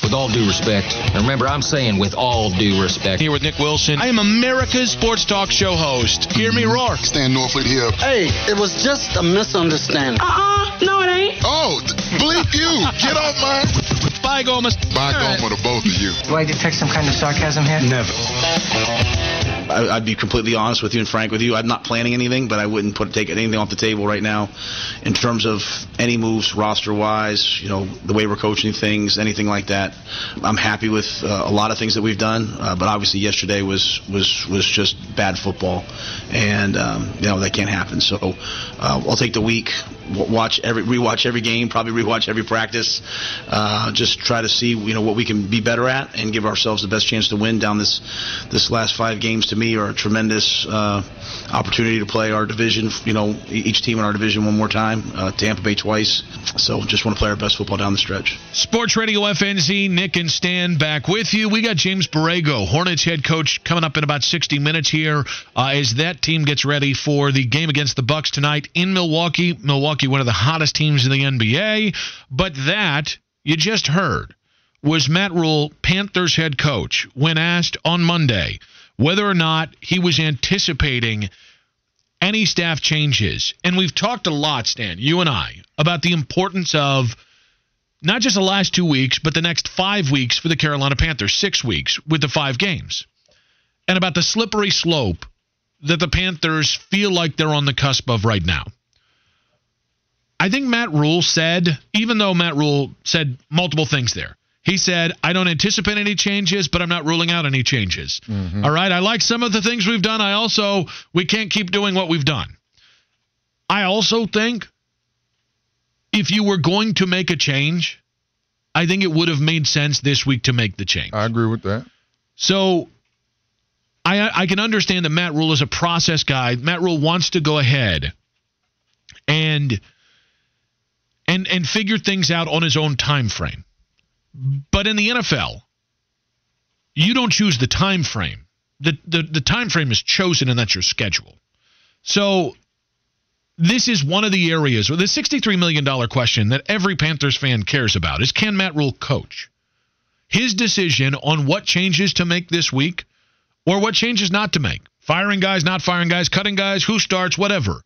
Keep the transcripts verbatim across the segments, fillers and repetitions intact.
with all due respect. And remember, I'm saying with all due respect. Here with Nick Wilson. I am America's sports talk show host. Hear me roar. Stan Norfleet here. Hey, it was just a misunderstanding. Uh-uh, no it ain't. Oh, bleep you. Get off my... Bye, Gomez. Bye, Gomez right. To both of you. Do I detect some kind of sarcasm here? Never. I'd be completely honest with you and frank with you. I'm not planning anything, but I wouldn't put take anything off the table right now in terms of any moves roster-wise, you know, the way we're coaching things, anything like that. I'm happy with uh, a lot of things that we've done, uh, but obviously yesterday was was was just bad football, and um, you know that can't happen. So uh, I'll take the week, watch every rewatch every game, probably rewatch every practice, uh, just try to see you know what we can be better at and give ourselves the best chance to win down this this last five games. To me, are a tremendous uh, opportunity to play our division, you know, each team in our division one more time, uh, Tampa Bay twice. So just want to play our best football down the stretch. Sports Radio F N Z, Nick and Stan back with you. We got James Borrego, Hornets head coach, coming up in about sixty minutes here uh, as that team gets ready for the game against the Bucks tonight in Milwaukee. Milwaukee, one of the hottest teams in the N B A. But that, you just heard, was Matt Rhule, Panthers head coach, when asked on Monday whether or not he was anticipating any staff changes. And we've talked a lot, Stan, you and I, about the importance of not just the last two weeks, but the next five weeks for the Carolina Panthers, six weeks with the five games, and about the slippery slope that the Panthers feel like they're on the cusp of right now. I think Matt Rhule said, even though Matt Rhule said multiple things there, he said, I don't anticipate any changes, but I'm not ruling out any changes. Mm-hmm. All right, I like some of the things we've done. I also, we can't keep doing what we've done. I also think if you were going to make a change, I think it would have made sense this week to make the change. I agree with that. So I, I can understand that Matt Rhule is a process guy. Matt Rhule wants to go ahead and, and, and figure things out on his own time frame. But in the N F L, you don't choose the time frame. The, the the time frame is chosen, and that's your schedule. So this is one of the areas, or the sixty-three million dollars question that every Panthers fan cares about is, can Matt Rhule coach? His decision on what changes to make this week or what changes not to make. Firing guys, not firing guys, cutting guys, who starts, whatever.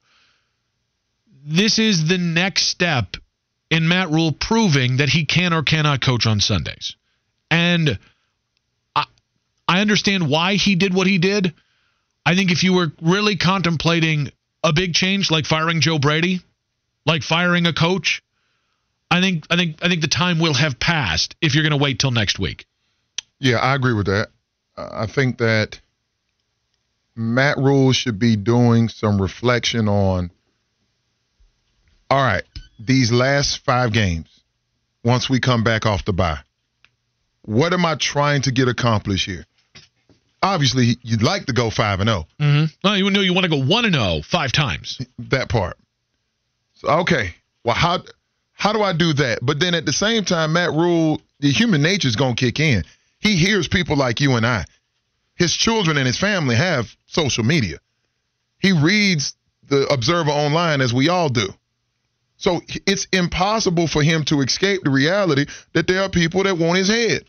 This is the next step in Matt Rhule proving that he can or cannot coach on Sundays. And I, I understand why he did what he did. I think if you were really contemplating a big change like firing Joe Brady, like firing a coach, I think I think I think the time will have passed if you're going to wait till next week. Yeah, I agree with that. Uh, I think that Matt Rhule should be doing some reflection on, all right, these last five games, once we come back off the bye, what am I trying to get accomplished here? Obviously, you'd like to go five and oh. Mm-hmm. No, you know you want to go one and oh five times. That part. So, okay, well, how how do I do that? But then at the same time, Matt Rhule, the human nature is going to kick in. He hears people like you and I. His children and his family have social media. He reads the Observer Online, as we all do. So it's impossible for him to escape the reality that there are people that want his head.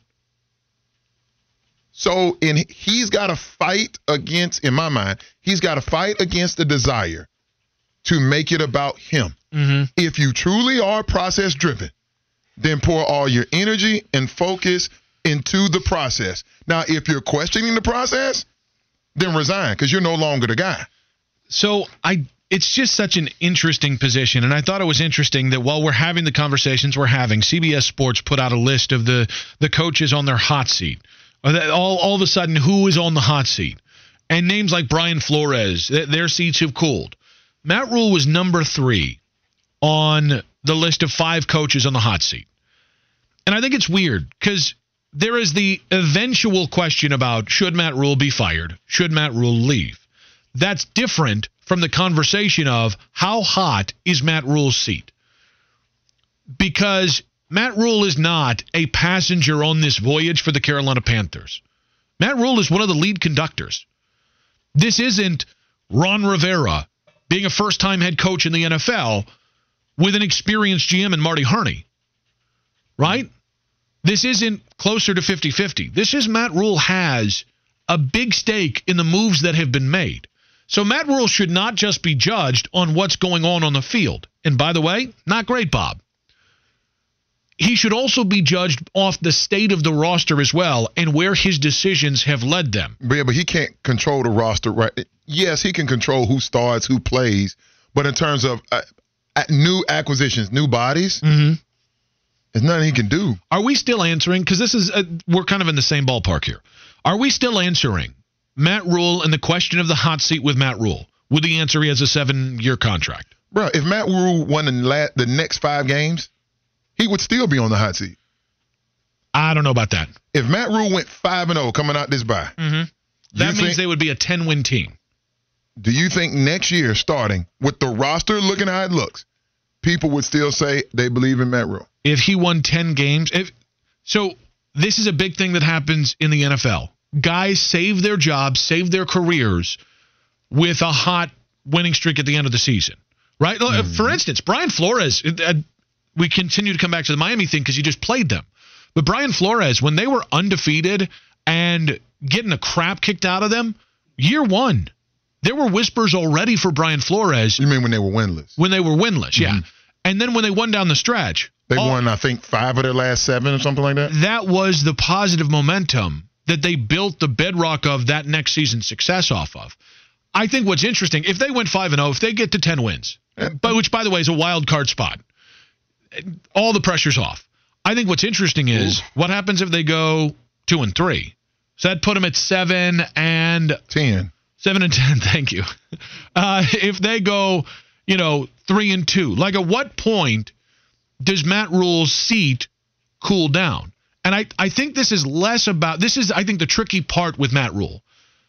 So in, he's got to fight against, in my mind, he's got to fight against the desire to make it about him. Mm-hmm. If you truly are process-driven, then pour all your energy and focus into the process. Now, if you're questioning the process, then resign because you're no longer the guy. So I... It's just such an interesting position, and I thought it was interesting that while we're having the conversations we're having, C B S Sports put out a list of the, the coaches on their hot seat. All, all of a sudden, who is on the hot seat? And names like Brian Flores, their seats have cooled. Matt Rhule was number three on the list of five coaches on the hot seat. And I think it's weird because there is the eventual question about, should Matt Rhule be fired? Should Matt Rhule leave? That's different from the conversation of how hot is Matt Rhule's seat. Because Matt Rhule is not a passenger on this voyage for the Carolina Panthers. Matt Rhule is one of the lead conductors. This isn't Ron Rivera being a first-time head coach in the N F L with an experienced G M and Marty Herney. Right? This isn't closer to fifty-fifty. This is Matt Rule has a big stake in the moves that have been made. So Matt Rule should not just be judged on what's going on on the field. And by the way, not great, Bob. He should also be judged off the state of the roster as well and where his decisions have led them. Yeah, but he can't control the roster, right? Yes, he can control who starts, who plays, but in terms of uh, new acquisitions, new bodies, mm-hmm. there's nothing he can do. Are we still answering? Because this is a, we're kind of in the same ballpark here. Are we still answering Matt Rule and the question of the hot seat with Matt Rule? With the answer, he has a seven-year contract. Bro, if Matt Rule won the, la- the next five games, he would still be on the hot seat. I don't know about that. If Matt Rule went five and oh coming out this bye, mm-hmm. that means think, they would be a ten-win team. Do you think next year, starting with the roster looking how it looks, people would still say they believe in Matt Rule? If he won ten games, if so, this is a big thing that happens in the N F L. Guys save their jobs, save their careers with a hot winning streak at the end of the season, right? Mm. For instance, Brian Flores. Uh, we continue to come back to the Miami thing because you just played them. But Brian Flores, when they were undefeated and getting the crap kicked out of them, year one, there were whispers already for Brian Flores. You mean when they were winless? When they were winless, yeah. Mm-hmm. And then when they won down the stretch. They all, won, I think, five of their last seven or something like that? That was the positive momentum that they built the bedrock of that next season's success off of. I think what's interesting, if they went five and oh, if they get to ten wins, but which, by the way, is a wild card spot, all the pressure's off. I think what's interesting is Ooh. what happens if they go two and three. So that put them at seven and ten. Seven and ten. Thank you. Uh, if they go, you know, three and two, like at what point does Matt Rule's seat cool down? And I, I think this is less about this is I think the tricky part with Matt Rule,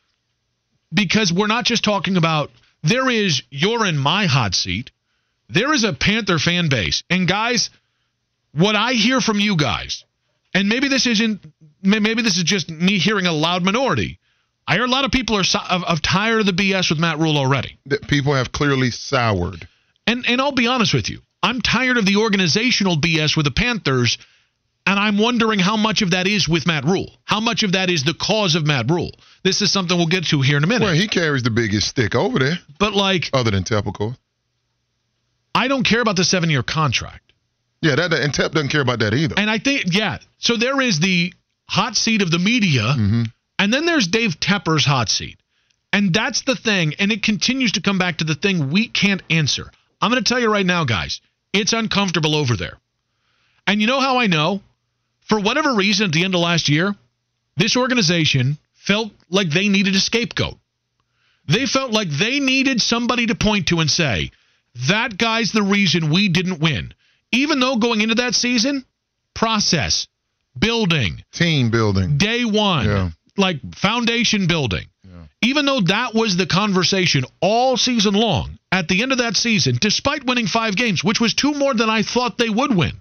because we're not just talking about there is you're in my hot seat. There is a Panther fan base. And, guys, what I hear from you guys, and maybe this isn't, maybe this is just me hearing a loud minority. I hear a lot of people are of, of tired of the B S with Matt Rule already. That people have clearly soured. And and I'll be honest with you. I'm tired of the organizational B S with the Panthers, and I'm wondering how much of that is with Matt Rule. How much of that is the cause of Matt Rule? This is something we'll get to here in a minute. Well, he carries the biggest stick over there. But, like... Other than Tep, of course. I don't care about the seven-year contract. Yeah, that and Tep doesn't care about that either. And I think, yeah, so there is the hot seat of the media, mm-hmm. and then there's Dave Tepper's hot seat. And that's the thing, and it continues to come back to the thing we can't answer. I'm going to tell you right now, guys, it's uncomfortable over there. And you know how I know? For whatever reason, at the end of last year, this organization felt like they needed a scapegoat. They felt like they needed somebody to point to and say, that guy's the reason we didn't win. Even though going into that season, process, building. Team building. Day one. Yeah. Like foundation building. Yeah. Even though that was the conversation all season long, at the end of that season, despite winning five games, which was two more than I thought they would win,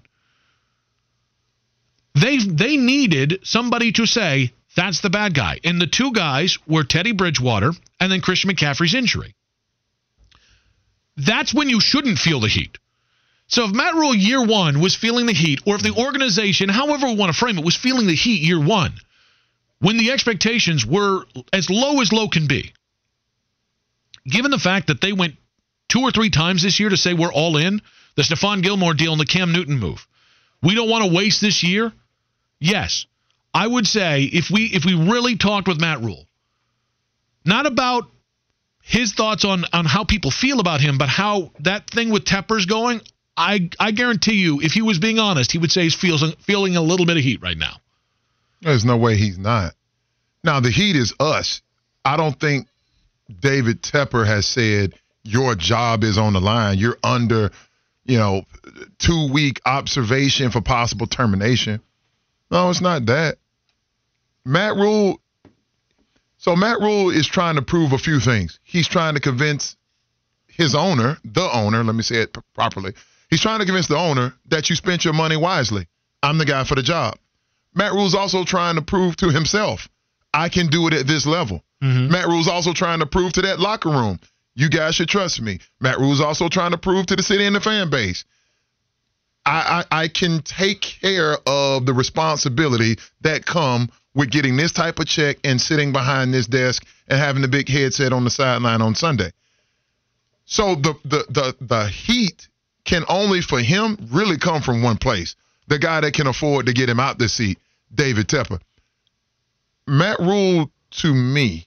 they they needed somebody to say, that's the bad guy. And the two guys were Teddy Bridgewater and then Christian McCaffrey's injury. That's when you shouldn't feel the heat. So if Matt Rule year one was feeling the heat, or if the organization, however we want to frame it, was feeling the heat year one, when the expectations were as low as low can be, given the fact that they went two or three times this year to say we're all in, the Stephon Gilmore deal and the Cam Newton move, we don't want to waste this year, yes, I would say if we if we really talked with Matt Rule, not about his thoughts on, on how people feel about him, but how that thing with Tepper's going, I I guarantee you, if he was being honest, he would say he's feels, feeling a little bit of heat right now. There's no way he's not. Now, the heat is us. I don't think David Tepper has said your job is on the line. You're under, you know, two-week observation for possible termination. No, it's not that. Matt Rule, so Matt Rule is trying to prove a few things. He's trying to convince his owner, the owner, let me say it p- properly. He's trying to convince the owner that you spent your money wisely. I'm the guy for the job. Matt Rule's also trying to prove to himself, I can do it at this level. Mm-hmm. Matt Rule's also trying to prove to that locker room, you guys should trust me. Matt Rule's also trying to prove to the city and the fan base, I, I, I can take care of the responsibility that come with getting this type of check and sitting behind this desk and having the big headset on the sideline on Sunday. So the the the the heat can only for him really come from one place. The guy that can afford to get him out the seat, David Tepper. Matt Rule, to me,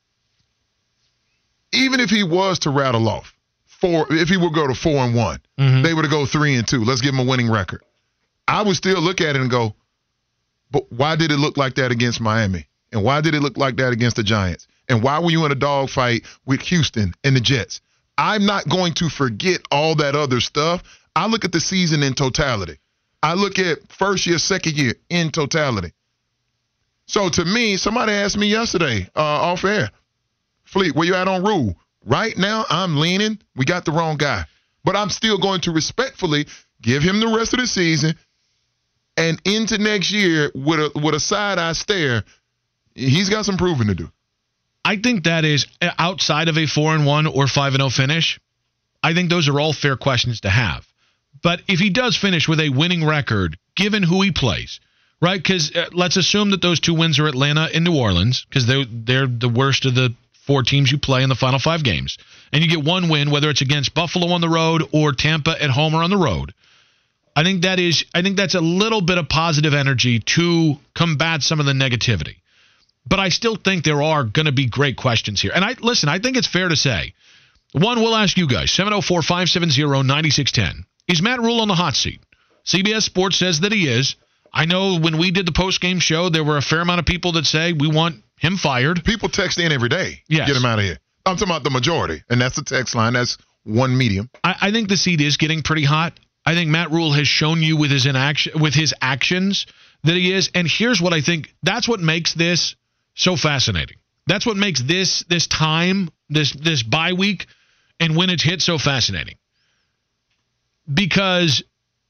even if he was to rattle off four, if he would go to four and one, mm-hmm. they would go three and two. Let's give him a winning record. I would still look at it and go, but why did it look like that against Miami? And why did it look like that against the Giants? And why were you in a dogfight with Houston and the Jets? I'm not going to forget all that other stuff. I look at the season in totality. I look at first year, second year in totality. So to me, somebody asked me yesterday uh, off air, Fleet, where you at on Rule? Right now, I'm leaning. We got the wrong guy. But I'm still going to respectfully give him the rest of the season and into next year with a with a side-eye stare. He's got some proving to do. I think that is outside of a four and one or five and oh finish. I think those are all fair questions to have. But if he does finish with a winning record, given who he plays, right? Because uh, let's assume that those two wins are Atlanta and New Orleans, because they're, they're the worst of the four teams you play in the final five games. And you get one win, whether it's against Buffalo on the road or Tampa at home or on the road. I think that is, I think that's a little bit of positive energy to combat some of the negativity. But I still think there are going to be great questions here. And I listen, I think it's fair to say, one, we'll ask you guys, seven oh four, five seven oh, nine six one oh. Is Matt Rule on the hot seat? C B S Sports says that he is. I know when we did the post-game show, there were a fair amount of people that say we want him fired. People text in every day. Yes. Get him out of here. I'm talking about the majority, and that's the text line. That's one medium. I, I think the seat is getting pretty hot. I think Matt Rule has shown you with his inaction, with his actions that he is. And here's what I think. That's what makes this so fascinating. That's what makes this this time, this this bye week, and when it's hit so fascinating. Because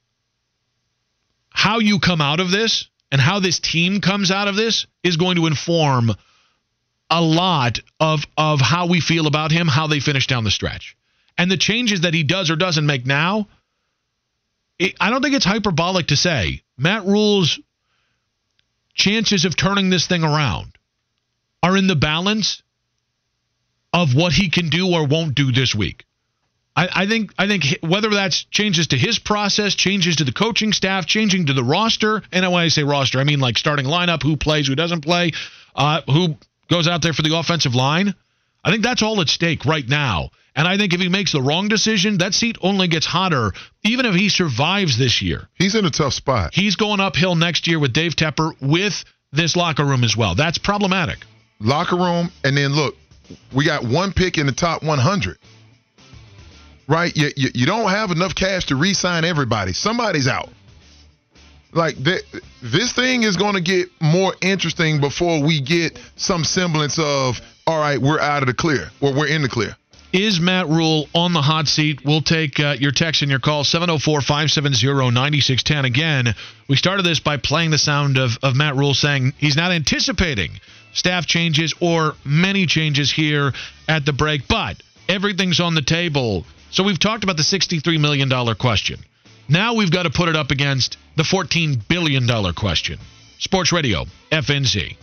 how you come out of this and how this team comes out of this is going to inform a lot of, of how we feel about him, how they finish down the stretch. And the changes that he does or doesn't make now, it, I don't think it's hyperbolic to say Matt Rule's chances of turning this thing around are in the balance of what he can do or won't do this week. I, I think I think whether that's changes to his process, changes to the coaching staff, changing to the roster, and when I say roster, I mean like starting lineup, who plays, who doesn't play, uh, who goes out there for the offensive line. I think that's all at stake right now. And I think if he makes the wrong decision, that seat only gets hotter, even if he survives this year. He's in a tough spot. He's going uphill next year with Dave Tepper with this locker room as well. That's problematic. Locker room, and then look, we got one pick in the top one hundred. Right? You, you, you don't have enough cash to re-sign everybody. Somebody's out. Like, th- this thing is going to get more interesting before we get some semblance of, all right, we're out of the clear, or we're in the clear. Is Matt Rule on the hot seat? We'll take uh, your text and your call, seven oh four, five seven oh, nine six one oh. Again, we started this by playing the sound of, of Matt Rule saying he's not anticipating staff changes or many changes here at the break, but everything's on the table. So we've talked about the sixty-three million dollars question. Now we've got to put it up against the fourteen billion dollars question. Sports Radio, F N Z.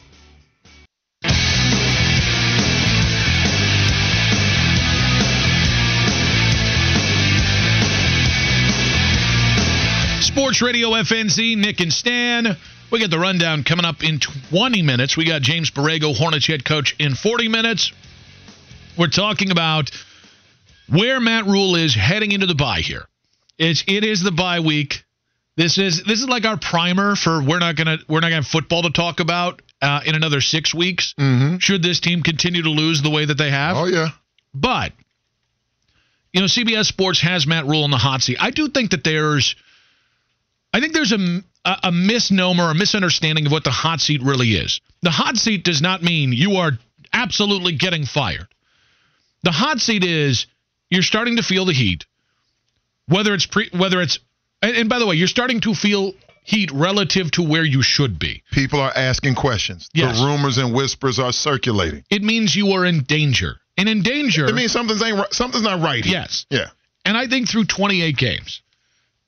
Sports Radio, F N Z, Nick and Stan. We got the rundown coming up in twenty minutes. We got James Borrego, Hornets head coach, in forty minutes. We're talking about where Matt Rule is heading into the bye here. It's it is the bye week. This is this is like our primer for we're not gonna we're not gonna have football to talk about uh, in another six weeks. Mm-hmm. Should this team continue to lose the way that they have? Oh yeah. But you know, C B S Sports has Matt Rule in the hot seat. I do think that there's, I think there's a a, a misnomer, a misunderstanding of what the hot seat really is. The hot seat does not mean you are absolutely getting fired. The hot seat is you're starting to feel the heat, whether it's pre, whether it's, and, and by the way, you're starting to feel heat relative to where you should be. People are asking questions. Yes. The rumors and whispers are circulating. It means you are in danger, and in danger, It means something's ain't right, something's not right here. Yes. Yeah. And I think through twenty-eight games,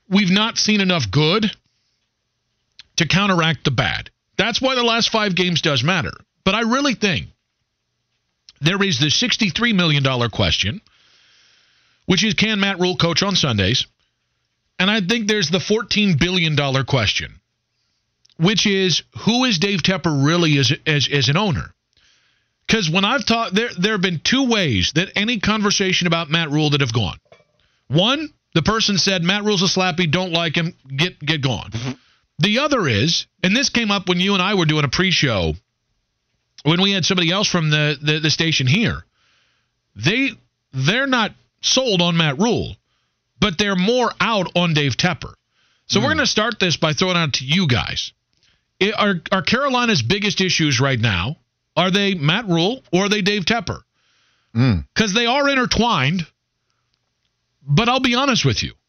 we've not seen enough good to counteract the bad. That's why the last five games does matter. But I really think there is the sixty-three million dollars question, which is, can Matt Rule coach on Sundays? And I think there's the fourteen billion dollars question, which is, who is Dave Tepper really as, as, as an owner? Because when I've talked, there, there have been two ways that any conversation about Matt Rule that have gone. One, the person said, Matt Rule's a slappy, don't like him, get get gone. Mm-hmm. The other is, and this came up when you and I were doing a pre-show, when we had somebody else from the, the, the station here. They, they're not sold on Matt Rule, but they're more out on Dave Tepper. So mm. we're going to start this by throwing out to you guys. It, are, are Carolina's biggest issues right now, are they Matt Rule or are they Dave Tepper? Because mm. they are intertwined, but I'll be honest with you.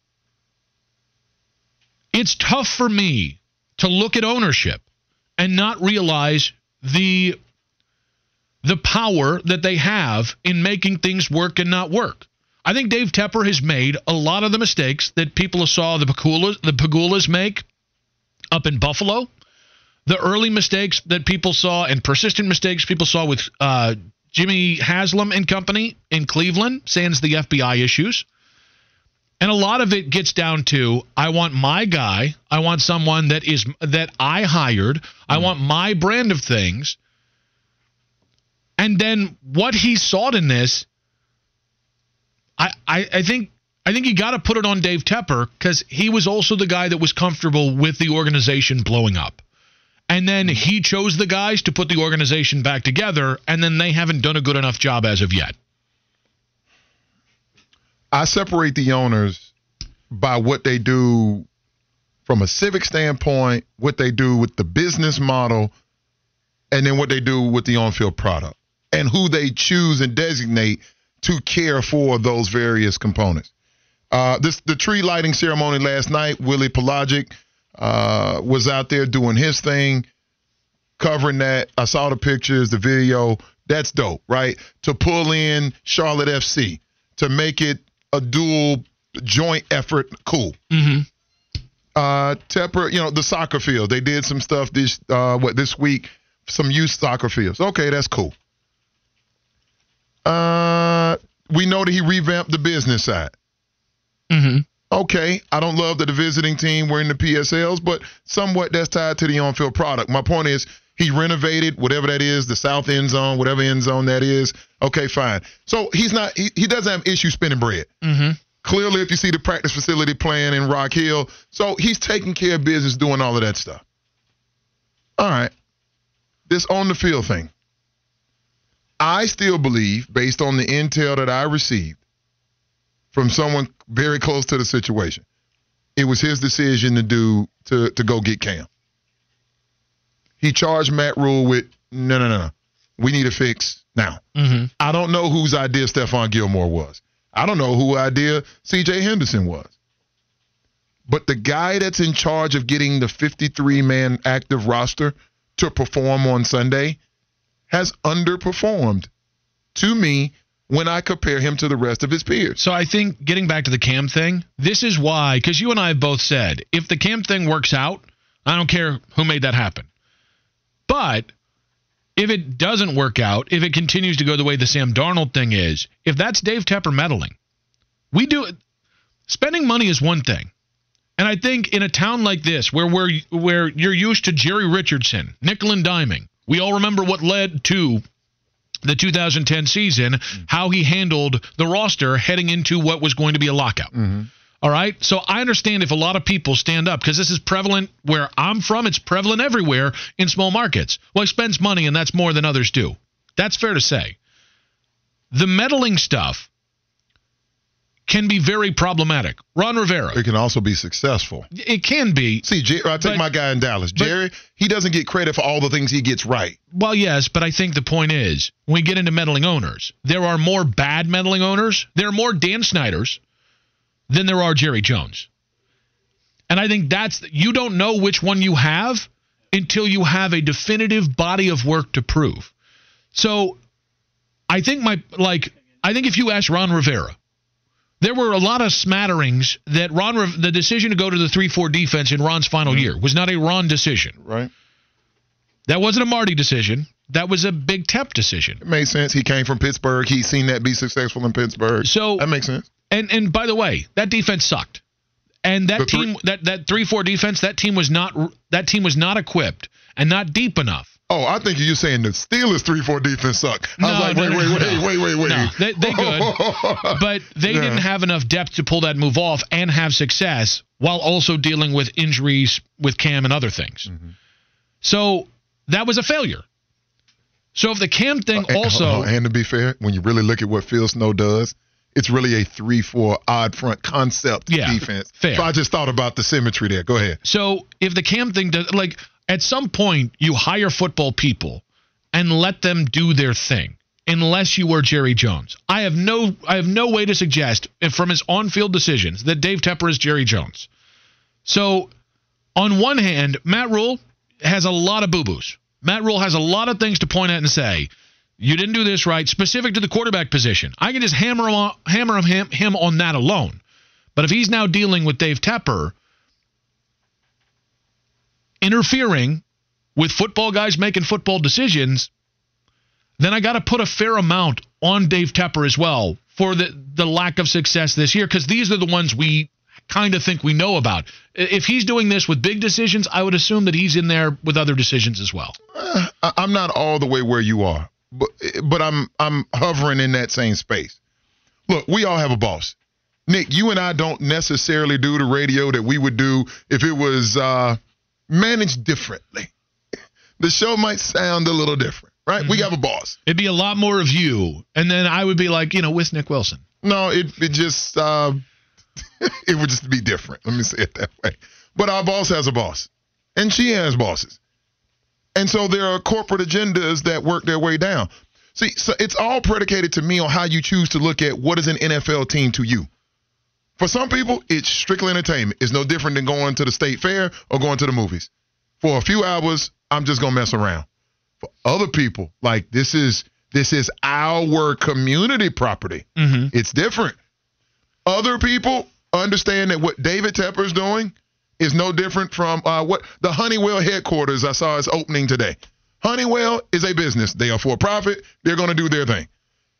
It's tough for me to look at ownership and not realize the the power that they have in making things work and not work. I think Dave Tepper has made a lot of the mistakes that people saw the Pegulas, the Pegulas make up in Buffalo. The early mistakes that people saw and persistent mistakes people saw with uh, Jimmy Haslam and company in Cleveland, sans the F B I issues. And a lot of it gets down to, I want my guy, I want someone that is that I hired, I want my brand of things. And then what he sought in this, I, I, I think I think you got to put it on Dave Tepper, because he was also the guy that was comfortable with the organization blowing up. And then he chose the guys to put the organization back together, and then they haven't done a good enough job as of yet. I separate the owners by what they do from a civic standpoint, what they do with the business model, and then what they do with the on-field product, and who they choose and designate to care for those various components. Uh, this the tree lighting ceremony last night, Willie Pelagic uh, was out there doing his thing, covering that. I saw the pictures, the video. That's dope, right? To pull in Charlotte F C, to make it a dual joint effort, cool. Mm-hmm. Uh, Tepper, you know, the soccer field. They did some stuff this uh, what this week, some youth soccer fields. Okay, that's cool. Uh, we know that he revamped the business side. Mm-hmm. Okay, I don't love that the visiting team were in the P S Ls, but somewhat that's tied to the on-field product. My point is, he renovated whatever that is, the south end zone, whatever end zone that is. Okay, fine. So he's not, he, he doesn't have issue spending bread. Mm-hmm. Clearly, if you see the practice facility plan in Rock Hill, so he's taking care of business, doing all of that stuff. All right, this on the field thing. I still believe, based on the intel that I received from someone very close to the situation, it was his decision to do to to go get Cam. He charged Matt Rule with, no, no, no, no. We need a fix now. Mm-hmm. I don't know whose idea Stephon Gilmore was. I don't know whose idea C J Henderson was. But the guy that's in charge of getting the fifty-three man active roster to perform on Sunday has underperformed to me when I compare him to the rest of his peers. So I think, getting back to the Cam thing, this is why, because you and I have both said, if the Cam thing works out, I don't care who made that happen. But if it doesn't work out, if it continues to go the way the Sam Darnold thing is, if that's Dave Tepper meddling, we do it. Spending money is one thing. And I think in a town like this, where we're, where you're used to Jerry Richardson, nickel and diming, we all remember what led to the two thousand ten season, mm-hmm. how he handled the roster heading into what was going to be a lockout. Mm-hmm. All right? So I understand if a lot of people stand up, because this is prevalent where I'm from. It's prevalent everywhere in small markets. Well, he spends money, and that's more than others do. That's fair to say. The meddling stuff can be very problematic. Ron Rivera. It can also be successful. It can be. See, Jerry, I take but, my guy in Dallas. Jerry, but, he doesn't get credit for all the things he gets right. Well, yes, but I think the point is, when we get into meddling owners, there are more bad meddling owners. There are more Dan Snyders than there are Jerry Jones. And I think that's, you don't know which one you have until you have a definitive body of work to prove. So I think my, like, I think if you ask Ron Rivera, There were a lot of smatterings that Ron, the decision to go to the three four defense in Ron's final mm-hmm. year was not a Ron decision. Right. That wasn't a Marty decision. That was a Big Tep decision. It makes sense. He came from Pittsburgh. He's seen that be successful in Pittsburgh. So that makes sense. And and by the way, that defense sucked. And that The team, three- that that three four defense, that team was not that team was not equipped and not deep enough. Oh, I think you're saying the Steelers three four defense suck. I No, was like, no, wait, no, wait, no, wait, no. wait, wait, wait, No, they, they good, but they Yeah. didn't have enough depth to pull that move off and have success while also dealing with injuries with Cam and other things. Mm-hmm. So that was a failure. So if the Cam thing And- also, and to be fair, when you really look at what Phil Snow does, it's really a three four odd front concept Yeah, defense. fair. So I just thought about the symmetry there. Go ahead. so if the Cam thing does, like at some point you hire football people and let them do their thing. Unless you were Jerry Jones, I have no, I have no way to suggest if from his on-field decisions that Dave Tepper is Jerry Jones. So, on one hand, Matt Rule has a lot of boo-boos. Matt Rule has a lot of things to point at and say, you didn't do this right, specific to the quarterback position. I can just hammer him, on, hammer him, him on that alone. But if he's now dealing with Dave Tepper interfering with football guys making football decisions, then I got to put a fair amount on Dave Tepper as well for the, the lack of success this year, because these are the ones we kind of think we know about. If he's doing this with big decisions, I would assume that he's in there with other decisions as well. Uh, I- I'm not all the way where you are, but but I'm I'm hovering in that same space. Look, we all have a boss. Nick, you and I don't necessarily do the radio that we would do if it was uh, managed differently. The show might sound a little different, right? Mm-hmm. We have a boss. It'd be a lot more of you, and then I would be like, you know, with Nick Wilson. No, it it just uh, it would just be different. Let me say it that way. But our boss has a boss, and she has bosses, and so there are corporate agendas that work their way down. See, so it's all predicated to me on how you choose to look at what is an N F L team to you. For some people, it's strictly entertainment. It's no different than going to the state fair or going to the movies. For a few hours, I'm just gonna mess around. For other people, like this is this is our community property. Mm-hmm. It's different. Other people understand that what David Tepper is doing is no different from uh, what the Honeywell headquarters I saw is opening today. Honeywell is a business. They are for profit. They're going to do their thing.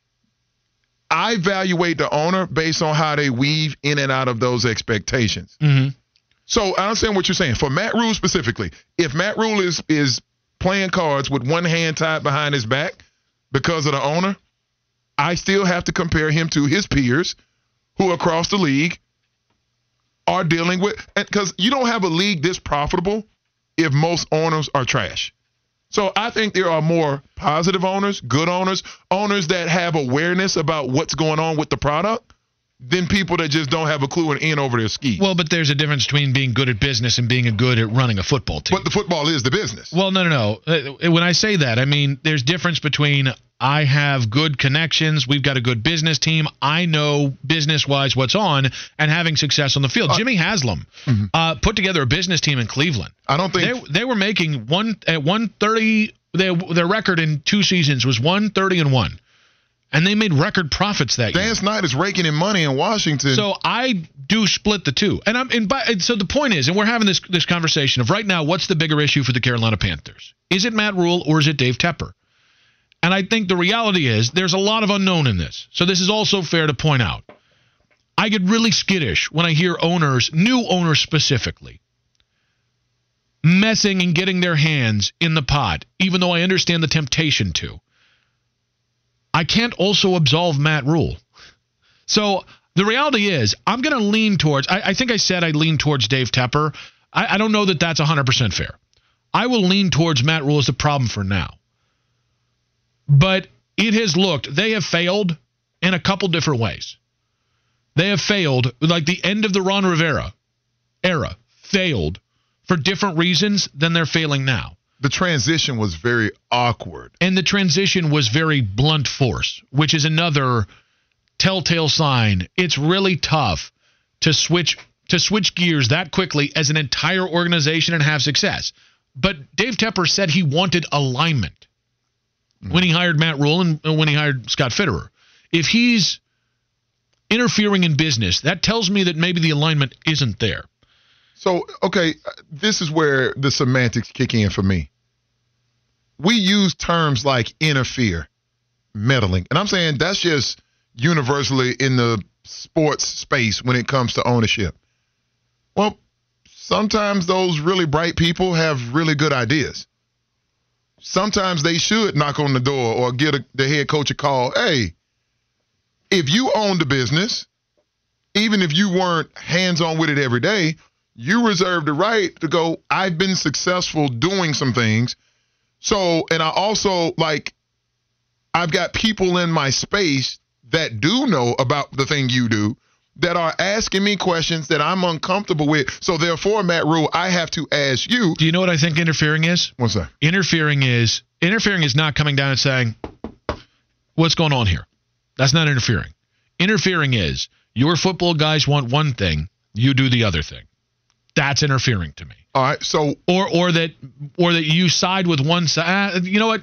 I evaluate the owner based on how they weave in and out of those expectations. Mm-hmm. So I understand what you're saying. For Matt Rule specifically, if Matt Rule is is playing cards with one hand tied behind his back because of the owner, I still have to compare him to his peers who across the league are dealing with, because you don't have a league this profitable if most owners are trash. So I think there are more positive owners, good owners, owners that have awareness about what's going on with the product than people that just don't have a clue and in over their skis. Well, but there's a difference between being good at business and being good at running a football team. But the football is the business. Well, no, no, no. Uh, When I say that, I mean there's difference between I have good connections, we've got a good business team, I know business-wise what's on, and having success on the field. Uh, Jimmy Haslam mm-hmm. uh, put together a business team in Cleveland. I don't think They, they were making one at one thirty. Their, their record in two seasons was one thirty and one, and they made record profits that year. Dan Snyder's raking in money in Washington. So I do split the two, and I'm and, by, and so the point is, and we're having this this conversation of right now, what's the bigger issue for the Carolina Panthers? Is it Matt Rule or is it Dave Tepper? And I think the reality is there's a lot of unknown in this. So this is also fair to point out. I get really skittish when I hear owners, new owners specifically, messing and getting their hands in the pot, even though I understand the temptation to. I can't also absolve Matt Rule. So the reality is I'm going to lean towards, I, I think I said I'd lean towards Dave Tepper. I, I don't know that that's one hundred percent fair. I will lean towards Matt Rule as the problem for now. But it has looked, they have failed in a couple different ways. They have failed, like the end of the Ron Rivera era, failed for different reasons than they're failing now. the transition was very awkward. And the transition was very blunt force, which is another telltale sign. It's really tough to switch to switch gears that quickly as an entire organization and have success. But Dave Tepper said he wanted alignment when he hired Matt Rule and when he hired Scott Fitterer. If he's interfering in business. That tells me that maybe the alignment isn't there. So, okay, this is where the semantics kick in for me. We use terms like interfere, meddling, and I'm saying that's just universally in the sports space when it comes to ownership. Well, sometimes those really bright people have really good ideas. Sometimes they should knock on the door or give a, the head coach a call. Hey, if you own the business, even if you weren't hands-on with it every day, you reserve the right to go, I've been successful doing some things. So, and I also, like, I've got people in my space that do know about the thing you do that are asking me questions that I'm uncomfortable with. So, therefore, Matt Rule, I have to ask you. Do you know what I think interfering is? What's that? Interfering is, interfering is not coming down and saying, what's going on here? That's not interfering. Interfering is, your football guys want one thing, you do the other thing. That's interfering to me. All right, so or or that or that you side with one side. You know what?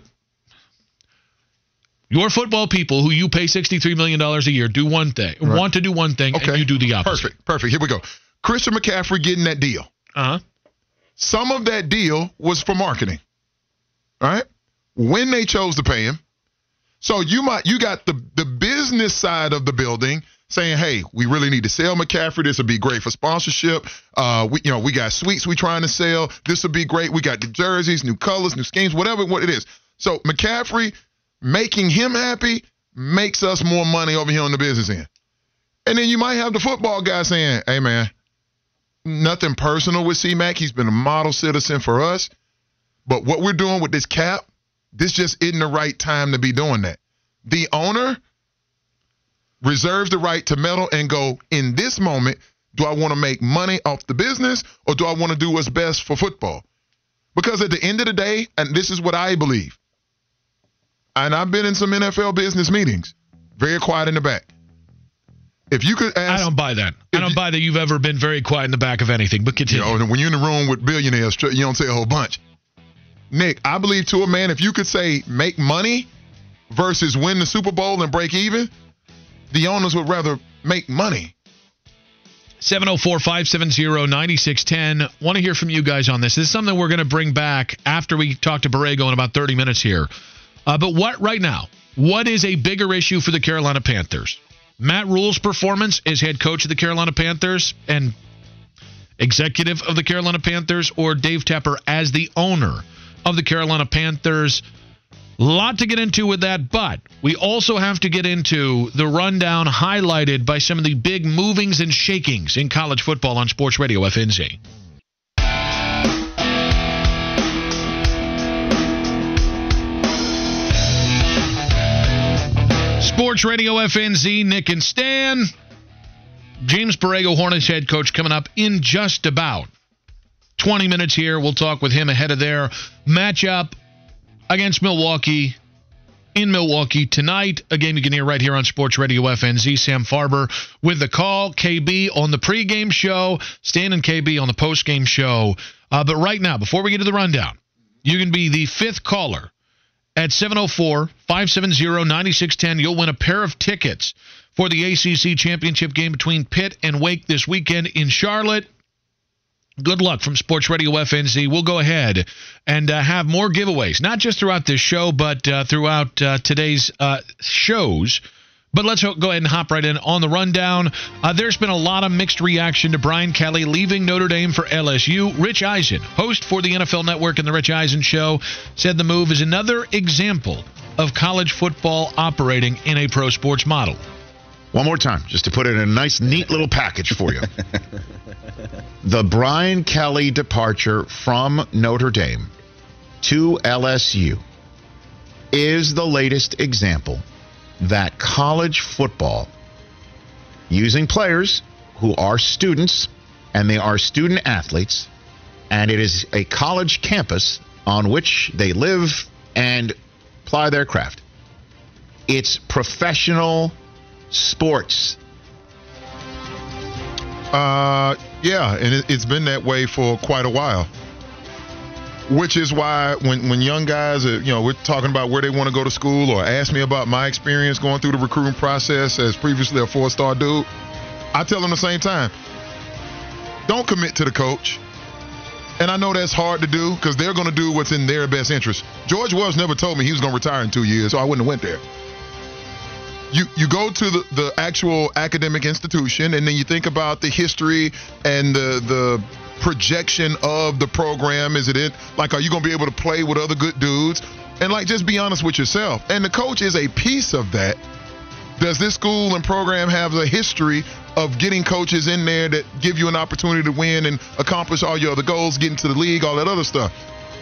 Your football people who you pay sixty-three million dollars a year do one thing, right. want to do one thing, okay. and you do the opposite. Perfect, perfect. Here we go. Christian McCaffrey getting that deal. Uh-huh. Some of that deal was for marketing. All right? When they chose to pay him. So you might you got the, the business side of the building saying, hey, we really need to sell McCaffrey. This would be great for sponsorship. Uh, we, you know, we got suites we trying to sell. This would be great. We got the jerseys, new colors, new schemes, whatever what it is. So McCaffrey, making him happy makes us more money over here on the business end. And then you might have the football guy saying, hey, man, nothing personal with C-Mac. He's been a model citizen for us. But what we're doing with this cap, this just isn't the right time to be doing that. The owner reserves the right to meddle and go, in this moment, do I want to make money off the business or do I want to do what's best for football? Because at the end of the day, and this is what I believe, and I've been in some N F L business meetings, very quiet in the back. If you could ask, I don't buy that. I don't you, buy that you've ever been very quiet in the back of anything, but continue. You know, when you're in the room with billionaires, you don't say a whole bunch. Nick, I believe to a man, if you could say make money versus win the Super Bowl and break even, the owners would rather make money. seven oh four, five seven oh, nine six one oh. Want to hear from you guys on this. This is something we're going to bring back after we talk to Borrego in about thirty minutes here. Uh, but what right now, what is a bigger issue for the Carolina Panthers? Matt Rule's performance as head coach of the Carolina Panthers and executive of the Carolina Panthers, or Dave Tepper as the owner of the Carolina Panthers? A lot to get into with that, but we also have to get into the rundown highlighted by some of the big movings and shakings in college football on Sports Radio F N Z. Sports Radio F N Z, Nick and Stan. James Borrego, Hornets head coach, coming up in just about twenty minutes here. We'll talk with him ahead of their matchup against Milwaukee in Milwaukee tonight. A game you can hear right here on Sports Radio F N Z. Sam Farber with the call. K B on the pregame show. Stan and K B on the postgame show. Uh, but right now, before we get to the rundown, you can be the fifth caller at seven oh four, five seven oh, nine six one oh. You'll win a pair of tickets for the A C C championship game between Pitt and Wake this weekend in Charlotte. Good luck from Sports Radio F N Z. We'll go ahead and uh, have more giveaways, not just throughout this show, but uh, throughout uh, today's uh, shows. But let's go ahead and hop right in on the rundown. Uh, there's been a lot of mixed reaction to Brian Kelly leaving Notre Dame for L S U. Rich Eisen, host for the N F L Network and the Rich Eisen Show, said the move is another example of college football operating in a pro sports model. One more time, just to put it in a nice, neat little package for you. The Brian Kelly departure from Notre Dame to L S U is the latest example that college football, using players who are students, and they are student athletes, and it is a college campus on which they live and ply their craft. It's professional sports. Uh, yeah, and it, it's been that way for quite a while. Which is why when, when young guys, are, you know, we're talking about where they want to go to school or ask me about my experience going through the recruiting process as previously a four-star dude, I tell them the same time, don't commit to the coach. And I know that's hard to do because they're going to do what's in their best interest. George Wells never told me he was going to retire in two years, so I wouldn't have went there. You you go to the, the actual academic institution, and then you think about the history and the the projection of the program. Is it it? Like, are you going to be able to play with other good dudes? And, like, just be honest with yourself. And the coach is a piece of that. Does this school and program have a history of getting coaches in there that give you an opportunity to win and accomplish all your other goals, get into the league, all that other stuff?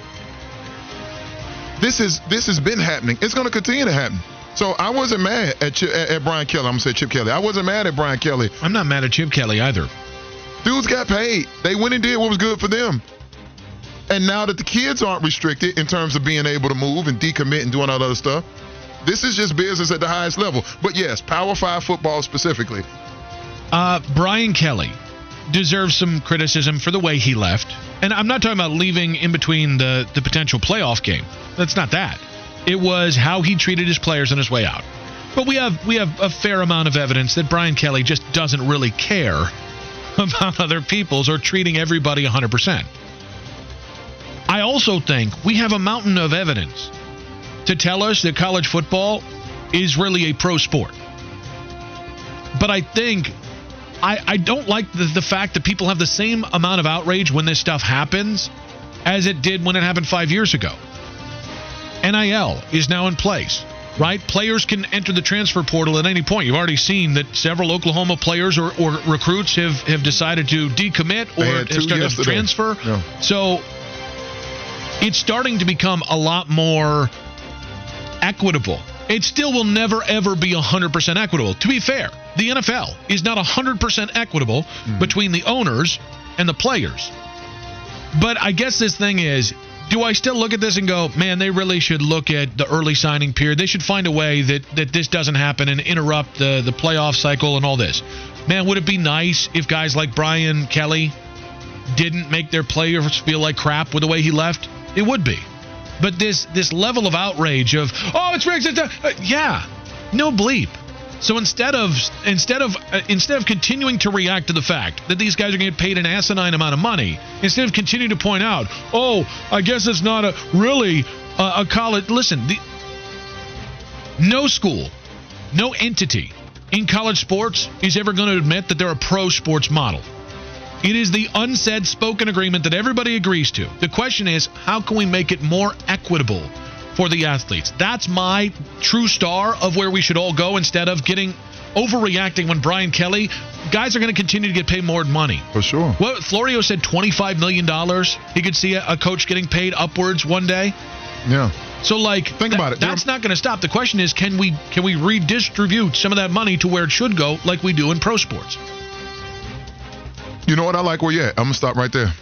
This is this has been happening. It's going to continue to happen. So I wasn't mad at, Ch- at Brian Kelly. I'm going to say Chip Kelly. I wasn't mad at Brian Kelly. I'm not mad at Chip Kelly either. Dudes got paid. They went and did what was good for them. And now that the kids aren't restricted in terms of being able to move and decommit and doing all that other stuff, this is just business at the highest level. But, yes, Power five football specifically. Uh, Brian Kelly deserves some criticism for the way he left. And I'm not talking about leaving in between the, the potential playoff game. That's not that. It was how he treated his players on his way out. But we have we have a fair amount of evidence that Brian Kelly just doesn't really care about other people's or treating everybody one hundred percent. I also think we have a mountain of evidence to tell us that college football is really a pro sport. But I think I, I don't like the, the fact that people have the same amount of outrage when this stuff happens as it did when it happened five years ago. N I L is now in place, right? Players can enter the transfer portal at any point. You've already seen that several Oklahoma players or, or recruits have, have decided to decommit or have started to transfer. Yeah. So it's starting to become a lot more equitable. It still will never, ever be one hundred percent equitable. To be fair, the N F L is not one hundred percent equitable mm. between the owners and the players. But I guess this thing is, do I still look at this and go, man, they really should look at the early signing period. They should find a way that, that this doesn't happen and interrupt the, the playoff cycle and all this. Man, would it be nice if guys like Brian Kelly didn't make their players feel like crap with the way he left? It would be. But this this level of outrage of, oh, it's rigged. Uh, yeah, no bleep. So instead of instead of uh, instead of continuing to react to the fact that these guys are going to get paid an asinine amount of money, instead of continuing to point out, oh, I guess it's not a really uh, a college. Listen, the, no school, no entity in college sports is ever going to admit that they're a pro sports model. It is the unsaid spoken agreement that everybody agrees to. The question is, how can we make it more equitable for the athletes? That's my true star of where we should all go instead of getting overreacting when Brian Kelly, guys are going to continue to get paid more money. For sure. What Florio said, twenty-five million dollars. He could see a, a coach getting paid upwards one day. Yeah. So, like, think about it. That's not going to stop. The question is, can we can we redistribute some of that money to where it should go like we do in pro sports? You know what? I like where you're at. I'm going to stop right there.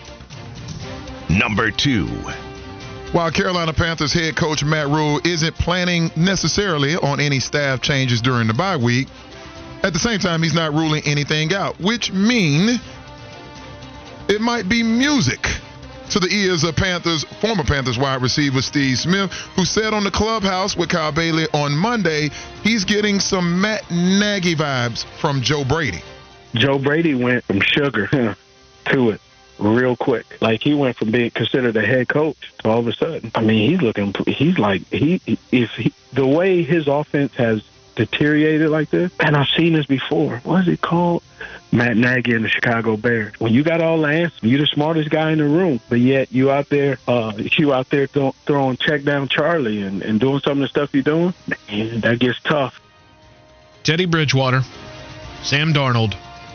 Number two. While Carolina Panthers head coach Matt Rhule isn't planning necessarily on any staff changes during the bye week, at the same time, he's not ruling anything out, which means it might be music to the ears of Panthers, former Panthers wide receiver Steve Smith, who said on the Clubhouse with Kyle Bailey on Monday he's getting some Matt Nagy vibes from Joe Brady. Joe Brady went from sugar to it real quick. Like, he went from being considered a head coach to all of a sudden, I mean, he's looking, he's like, he, if he, the way his offense has deteriorated like this, and I've seen this before. What is it called? Matt Nagy and the Chicago Bears. When you got all the answers, you're the smartest guy in the room, but yet you out there, uh, you out there th- throwing check down Charlie and, and doing some of the stuff you're doing, man, that gets tough. Teddy Bridgewater, Sam Darnold,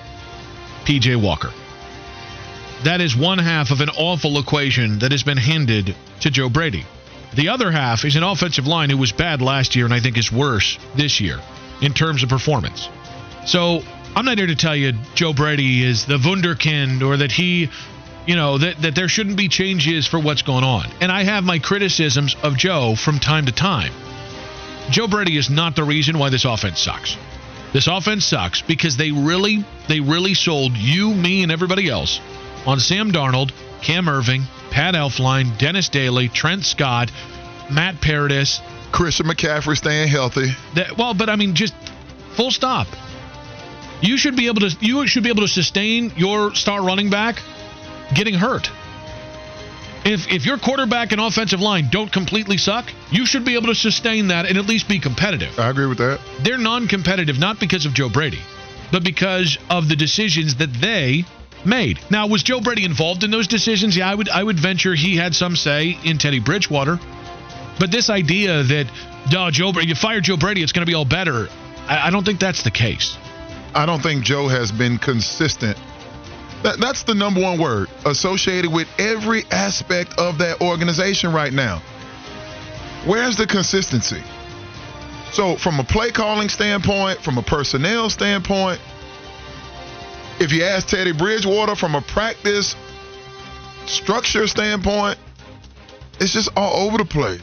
P J Walker. That is one half of an awful equation that has been handed to Joe Brady. The other half is an offensive line who was bad last year and I think is worse this year in terms of performance. So I'm not here to tell you Joe Brady is the wunderkind or that he, you know, that, that there shouldn't be changes for what's going on. And I have my criticisms of Joe from time to time. Joe Brady is not the reason why this offense sucks. This offense sucks because they really, they really sold you, me, and everybody else on Sam Darnold, Cam Irving, Pat Elflein, Dennis Daly, Trent Scott, Matt Paradis. Christian McCaffrey staying healthy. That, well, but I mean, just full stop. You should be able to. You should be able to sustain your star running back getting hurt. If if your quarterback and offensive line don't completely suck, you should be able to sustain that and at least be competitive. I agree with that. They're non-competitive not because of Joe Brady, but because of the decisions that they made. Now, was Joe Brady involved in those decisions? Yeah, I would I would venture he had some say in Teddy Bridgewater. But this idea that, oh, Joe Brady, you fire Joe Brady, it's going to be all better, I, I don't think that's the case. I don't think Joe has been consistent. That, that's the number one word associated with every aspect of that organization right now. Where's the consistency? So from a play calling standpoint, from a personnel standpoint, if you ask Teddy Bridgewater from a practice structure standpoint, it's just all over the place.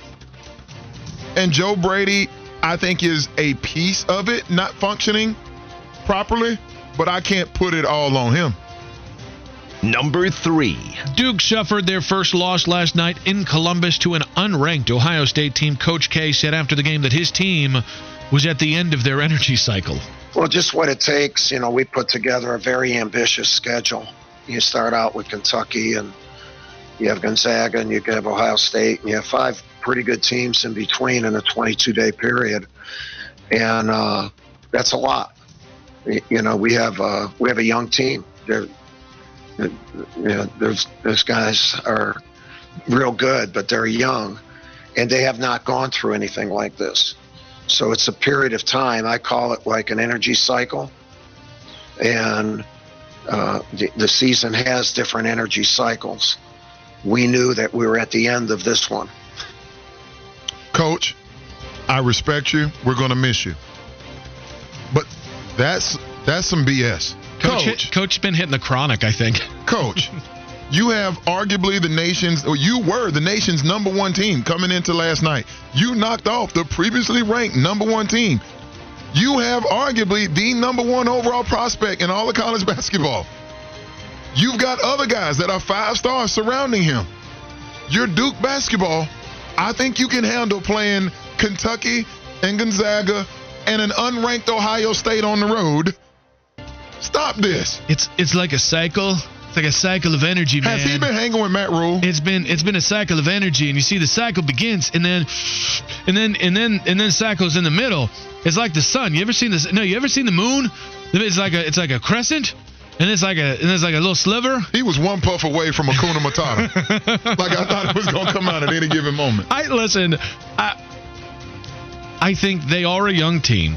And Joe Brady, I think, is a piece of it, not functioning properly, but I can't put it all on him. Number three. Duke suffered their first loss last night in Columbus to an unranked Ohio State team. Coach K said after the game that his team was at the end of their energy cycle. Well, just what it takes. You know, we put together a very ambitious schedule. You start out with Kentucky, and you have Gonzaga, and you have Ohio State, and you have five pretty good teams in between in a twenty-two day period. And uh, that's a lot. You know, we have uh, we have a young team. They're, you know, those those guys are real good, but they're young, and they have not gone through anything like this. So it's a period of time. I call it like an energy cycle, and uh, the, the season has different energy cycles. We knew that we were at the end of this one. Coach, I respect you. We're going to miss you. But that's that's some B S. Coach, Coach, Coach's been hitting the chronic, I think. Coach, you have arguably the nation's, or you were the nation's number one team coming into last night. You knocked off the previously ranked number one team. You have arguably the number one overall prospect in all of college basketball. You've got other guys that are five stars surrounding him. You're Duke basketball. I think you can handle playing Kentucky and Gonzaga and an unranked Ohio State on the road. Stop this. It's it's like a cycle. It's like a cycle of energy, man. Has he been hanging with Matt Rule? It's been it's been a cycle of energy, and you see the cycle begins, and then and then and then and then cycles in the middle. It's like the sun. You ever seen this? No, you ever seen the moon? It's like a it's like a crescent. And it's like a and it's like a little sliver. He was one puff away from Hakuna Matata. Like I thought it was going to come out at any given moment. I listen. I I think they are a young team.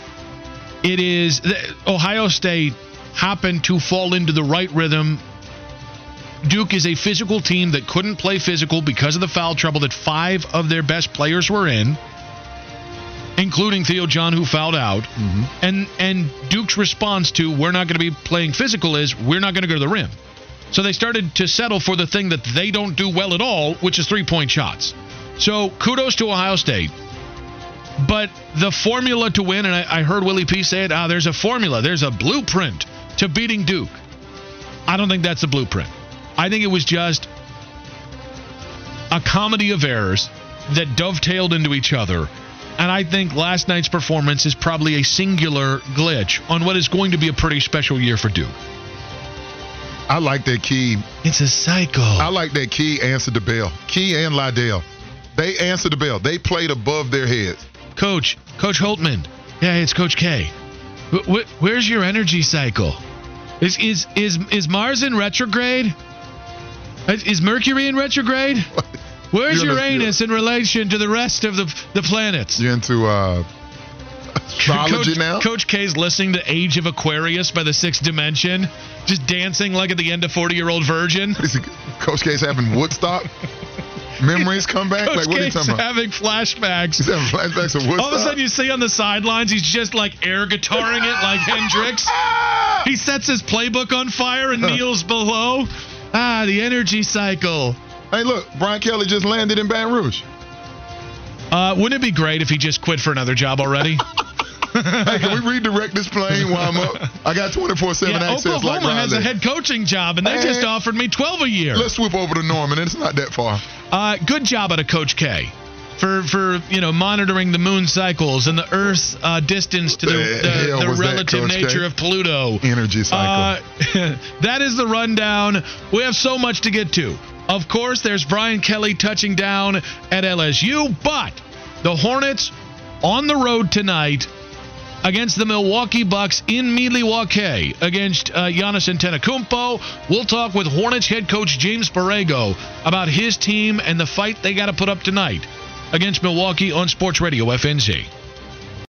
It is Ohio State happened to fall into the right rhythm. Duke is a physical team that couldn't play physical because of the foul trouble that five of their best players were in, including Theo John, who fouled out. Mm-hmm. And and Duke's response to we're not going to be playing physical is we're not going to go to the rim. So they started to settle for the thing that they don't do well at all, which is three-point shots. So kudos to Ohio State. But the formula to win, and I, I heard Willie P. say it, ah, there's a formula, there's a blueprint to beating Duke. I don't think that's a blueprint. I think it was just a comedy of errors that dovetailed into each other. And I think last night's performance is probably a singular glitch on what is going to be a pretty special year for Duke. I like that Key. It's a cycle. I like that Key answered the bell. Key and Lydell. They answered the bell. They played above their heads. Coach, Coach Holtman. Yeah, it's Coach K. W- where's your energy cycle? Is is is is Mars in retrograde? Is Mercury in retrograde? Where's you're Uranus the, in relation to the rest of the the planets? You're into uh, astrology Coach, now? Coach K's listening to Age of Aquarius by the Sixth Dimension, just dancing like at the end of forty-Year-Old Virgin. Coach K's having Woodstock? Memories come back? Coach like, what K's are you talking about? having flashbacks. He's having flashbacks of Woodstock? All of a sudden you see on the sidelines, he's just like air guitaring it like Hendrix. He sets his playbook on fire and kneels below. Ah, the energy cycle. Hey, look, Brian Kelly just landed in Baton Rouge. Uh, wouldn't it be great if he just quit for another job already? Hey, can we redirect this plane while I'm up? I got twenty-four seven yeah, access Oklahoma like has a Riley. head coaching job, and they Hey, just offered me twelve a year. Let's swoop over to Norman. It's not that far. Uh, good job out of Coach K. For, for you know monitoring the moon cycles and the Earth's uh, distance to the, The hell the, the was that, relative Coach nature K? of Pluto. Energy cycle. Uh, that is the rundown. We have so much to get to. Of course, there's Brian Kelly touching down at L S U, but the Hornets on the road tonight against the Milwaukee Bucks in Milwaukee against uh, Giannis Antetokounmpo. We'll talk with Hornets head coach James Borrego about his team and the fight they got to put up tonight against Milwaukee on Sports Radio F N Z.